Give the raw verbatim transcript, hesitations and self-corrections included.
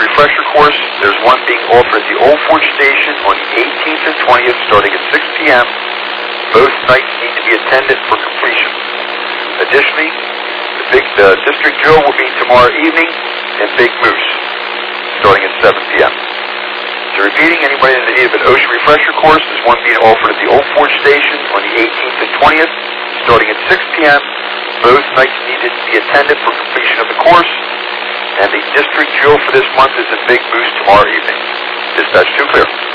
refresher course. There's one being offered at the Old Fort Station on the eighteenth and twentieth, starting at six p m Both nights need to be attended for completion. Additionally, the big the district drill will be tomorrow evening in Big Moose, starting at seven p m So repeating, anybody in need of an ocean refresher course, there's one being offered at the Old Fort Station on the eighteenth and twentieth, starting at six p m Both nights needed to be attended for completion of the course, and the district drill for this month is in Big Moose tomorrow evening. Dispatch two clear.